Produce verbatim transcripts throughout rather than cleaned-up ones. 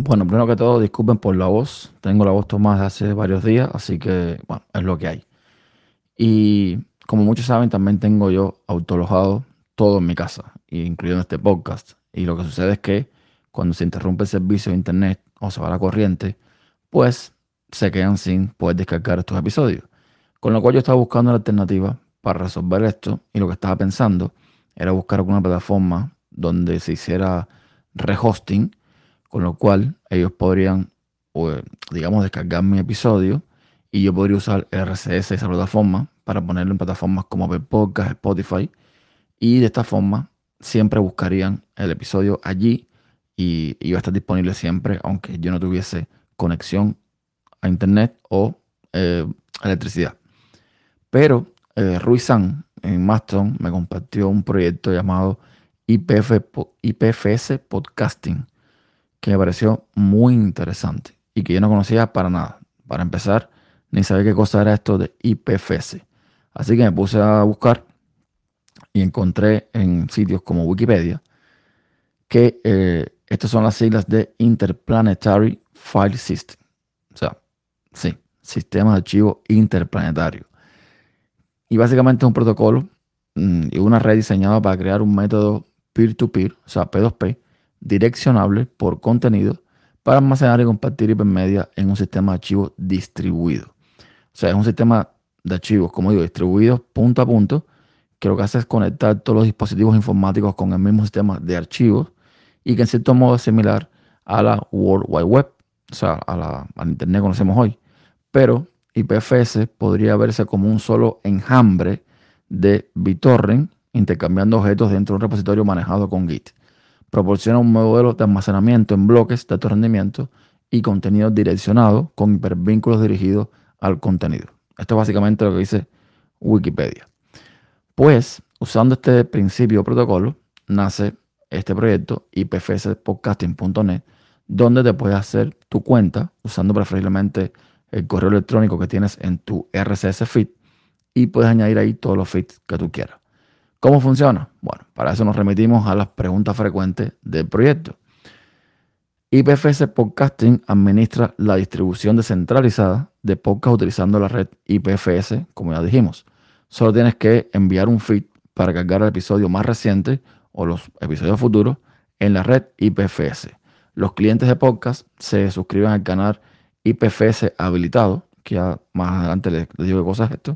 Bueno, primero que todo, disculpen por la voz. Tengo la voz tomada desde hace varios días, así que, bueno, es lo que hay. Y como muchos saben, también tengo yo autolojado todo en mi casa, incluyendo este podcast. Y lo que sucede es que cuando se interrumpe el servicio de internet o se va la corriente, pues se quedan sin poder descargar estos episodios. Con lo cual yo estaba buscando una alternativa para resolver esto y lo que estaba pensando era buscar alguna plataforma donde se hiciera rehosting, con lo cual ellos podrían, o, eh, digamos, descargar mi episodio y yo podría usar R S S de esa plataforma para ponerlo en plataformas como Apple Podcast, Spotify, y de esta forma siempre buscarían el episodio allí y iba a estar disponible siempre, aunque yo no tuviese conexión a internet o eh, electricidad. Pero eh, Ruizan en Mastodon me compartió un proyecto llamado I P F, Po- I P F S Podcasting, que me pareció muy interesante y que yo no conocía para nada. Para empezar, ni sabía qué cosa era esto de I P F S. Así que me puse a buscar y encontré en sitios como Wikipedia que eh, estas son las siglas de Interplanetary File System. O sea, sí, sistema de archivo interplanetario. Y básicamente es un protocolo mm, y una red diseñada para crear un método peer-to-peer, o sea, P dos P, direccionable por contenido para almacenar y compartir hipermedia en un sistema de archivos distribuido. O sea, es un sistema de archivos, como digo, distribuidos punto a punto, que lo que hace es conectar todos los dispositivos informáticos con el mismo sistema de archivos y que en cierto modo es similar a la World Wide Web, o sea, a la, al Internet que conocemos hoy. Pero I P F S podría verse como un solo enjambre de BitTorrent intercambiando objetos dentro de un repositorio manejado con Git. Proporciona un modelo de almacenamiento en bloques de alto rendimiento y contenido direccionado con hipervínculos dirigidos al contenido. Esto es básicamente lo que dice Wikipedia. Pues, usando este principio o protocolo, nace este proyecto I P F S podcasting punto net, donde te puedes hacer tu cuenta usando preferiblemente el correo electrónico que tienes en tu R S S feed y puedes añadir ahí todos los feeds que tú quieras. ¿Cómo funciona? Bueno, para eso nos remitimos a las preguntas frecuentes del proyecto. I P F S Podcasting administra la distribución descentralizada de podcast utilizando la red I P F S, como ya dijimos. Solo tienes que enviar un feed para cargar el episodio más reciente o los episodios futuros en la red I P F S. Los clientes de podcast se suscriben al canal I P F S habilitado, que ya más adelante les, les digo qué cosa es esto.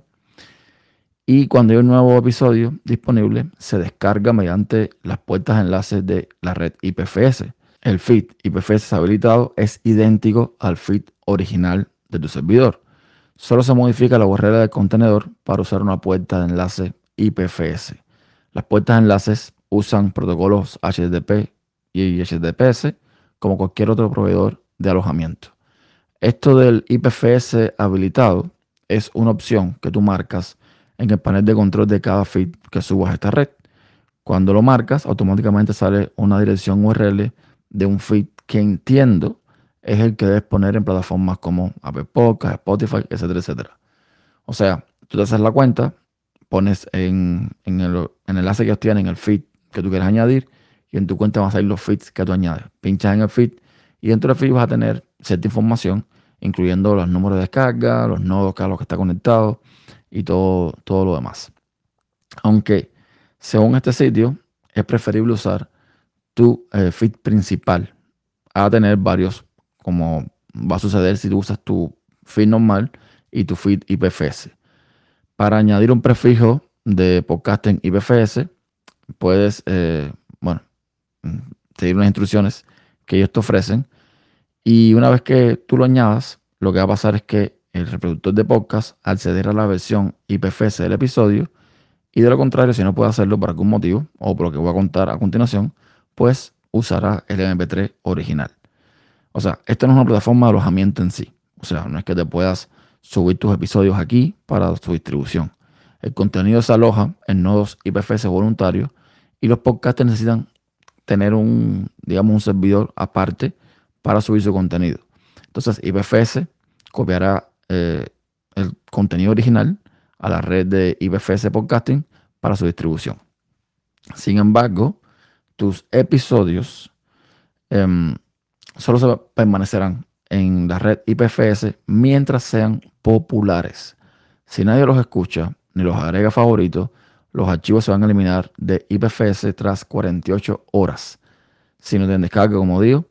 Y cuando hay un nuevo episodio disponible, se descarga mediante las puertas de enlaces de la red I P F S. El feed I P F S habilitado es idéntico al feed original de tu servidor. Solo se modifica la U R L del contenedor para usar una puerta de enlace I P F S. Las puertas de enlaces usan protocolos H T T P y H T T P S como cualquier otro proveedor de alojamiento. Esto del I P F S habilitado es una opción que tú marcas en el panel de control de cada feed que subas a esta red. Cuando lo marcas, automáticamente sale una dirección U R L de un feed que entiendo es el que debes poner en plataformas como Apple Podcasts, Spotify, etcétera, etcétera. O sea, tú te haces la cuenta, pones en, en el, en el enlace que ellos tienen el feed que tú quieres añadir y en tu cuenta van a salir los feeds que tú añades. Pinchas en el feed y dentro del feed vas a tener cierta información, incluyendo los números de descarga, los nodos a los que está conectado y todo, todo lo demás. Aunque, según este sitio, es preferible usar tu eh, feed principal a tener varios, como va a suceder si tú usas tu feed normal y tu feed I P F S. Para añadir un prefijo de podcasting I P F S, puedes, eh, bueno, seguir unas instrucciones que ellos te ofrecen. Y una vez que tú lo añadas, lo que va a pasar es que el reproductor de podcast accederá a la versión I P F S del episodio y de lo contrario, si no puede hacerlo por algún motivo o por lo que voy a contar a continuación, pues usará el M P tres original. O sea, esta no es una plataforma de alojamiento en sí. O sea, no es que te puedas subir tus episodios aquí para su distribución. El contenido se aloja en nodos I P F S voluntarios y los podcasts necesitan tener un, digamos, un servidor aparte para subir su contenido. Entonces, I P F S copiará eh, el contenido original a la red de I P F S Podcasting para su distribución. Sin embargo, tus episodios, eh, solo se permanecerán en la red I P F S mientras sean populares. Si nadie los escucha ni los agrega favoritos, los archivos se van a eliminar de I P F S tras cuarenta y ocho horas, si no tienen descarga, como digo,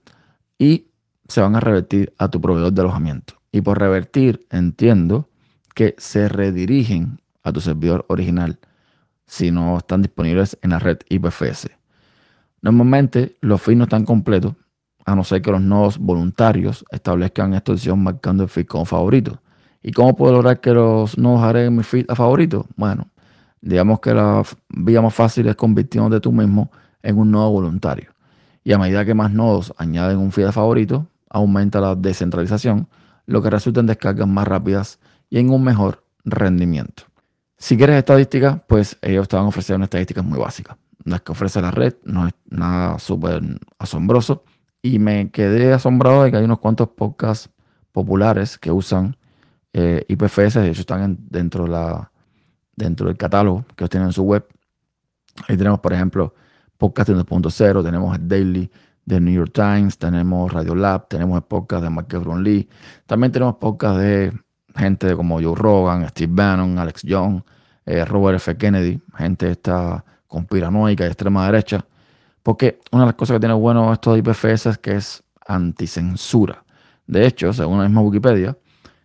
y se van a revertir a tu proveedor de alojamiento. Y por revertir, entiendo que se redirigen a tu servidor original si no están disponibles en la red I P F S. Normalmente los feeds no están completos, a no ser que los nodos voluntarios establezcan esta opción marcando el feed como favorito. ¿Y cómo puedo lograr que los nodos agreguen mi feed a favorito? Bueno, digamos que la vía más fácil es convirtiéndote tú mismo en un nodo voluntario. Y a medida que más nodos añaden un feed a favorito, aumenta la descentralización, lo que resulta en descargas más rápidas y en un mejor rendimiento. Si quieres estadísticas, pues ellos te van a ofrecer unas estadísticas muy básicas. Las que ofrece la red no es nada súper asombroso. Y me quedé asombrado de que hay unos cuantos podcasts populares que usan eh, I P F S. De hecho, están en, dentro, la, dentro del catálogo que ellos tienen en su web. Ahí tenemos, por ejemplo, Podcasting dos punto cero, tenemos el Daily de New York Times, tenemos Radio Lab, tenemos el podcast de Marques Brownlee. También tenemos podcasts de gente como Joe Rogan, Steve Bannon, Alex Jones, eh, Robert F. Kennedy, gente esta conspiranoica y extrema derecha. Porque una de las cosas que tiene bueno esto de I P F S es que es anticensura. De hecho, según la misma Wikipedia,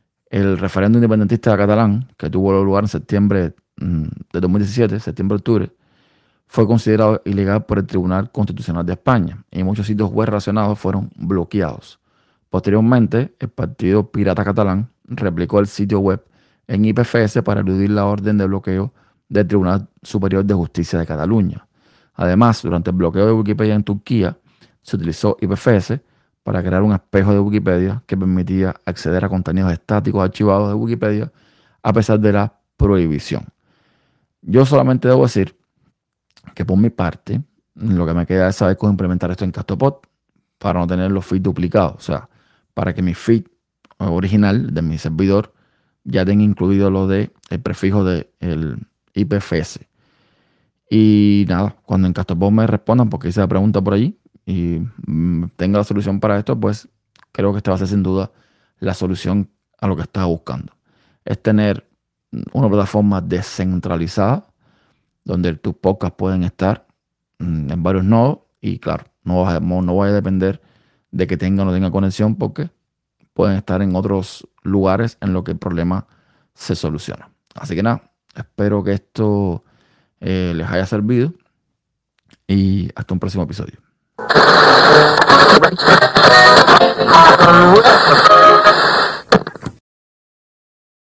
el referéndum independentista catalán, que tuvo lugar en septiembre de dos mil diecisiete, septiembre-octubre, fue considerado ilegal por el Tribunal Constitucional de España y muchos sitios web relacionados fueron bloqueados. Posteriormente, el Partido Pirata Catalán replicó el sitio web en I P F S para eludir la orden de bloqueo del Tribunal Superior de Justicia de Cataluña. Además, durante el bloqueo de Wikipedia en Turquía, se utilizó I P F S para crear un espejo de Wikipedia que permitía acceder a contenidos estáticos archivados de Wikipedia a pesar de la prohibición. Yo solamente debo decir que por mi parte, lo que me queda es saber cómo implementar esto en Castopod para no tener los feeds duplicados. O sea, para que mi feed original de mi servidor ya tenga incluido lo de el prefijo del I P F S. Y nada, cuando en Castopod me respondan, porque hice la pregunta por allí y mm, tenga la solución para esto, pues creo que esta va a ser sin duda la solución a lo que estaba buscando. Es tener una plataforma descentralizada donde tus podcasts pueden estar mm, en varios nodos y claro, no va, a, no va a depender de que tenga o no tenga conexión porque pueden estar en otros lugares en lo que el problema se soluciona. Así que nada, espero que esto eh, les haya servido y hasta un próximo episodio.